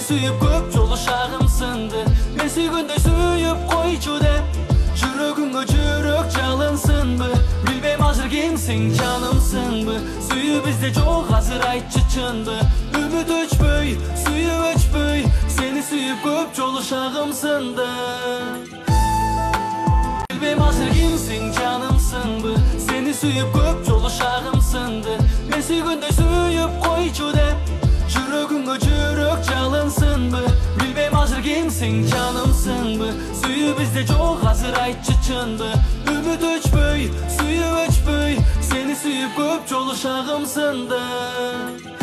suyup köp jol uşağım sındı. Men süygünde suyup koyçu dep Жүрөгүңө жүрөк жалынсын бы Билбейм азыр кимсиң жанымсың бы Сүйүү бизде жок азыр айтчы чынбы Үмүт өчпөй, сүйүү өчпөй Сени сүйүп көп жолу шагымсынды Билбейм азыр кимсиң жанымсың бы Сени сүйүп көп жолу шагымсынды Мен сүйгөндө сүйүп койчу деп Жүрөгүңө жүрөк жалынсын бы Билбейм азыр кимсиң жанымсың бы Сүйүү бизде жок азыр айтчы чынбы Үмүт өчпөй, сүйүү өчпөй Сени сүйүп көп жолу шагымсынды